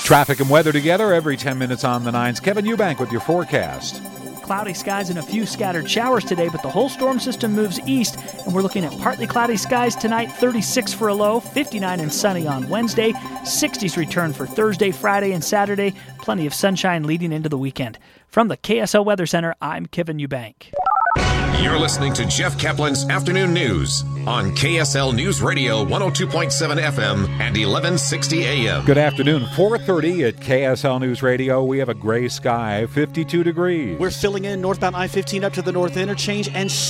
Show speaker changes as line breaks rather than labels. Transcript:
Traffic and weather together every 10 minutes on the 9s. Kevin Eubank with your forecast.
Cloudy skies and a few scattered showers today, but the whole storm system moves east, and we're looking at partly cloudy skies tonight, 36 for a low, 59 and sunny on Wednesday, 60s return for Thursday, Friday, and Saturday, plenty of sunshine leading into the weekend. From the KSL Weather Center, I'm Kevin Eubank.
You're listening to Jeff Kaplan's Afternoon News on KSL News Radio 102.7 FM and 1160 AM.
Good afternoon. 4:30 at KSL News Radio. We have a gray sky, 52 degrees.
We're filling in northbound I-15 up to the north interchange and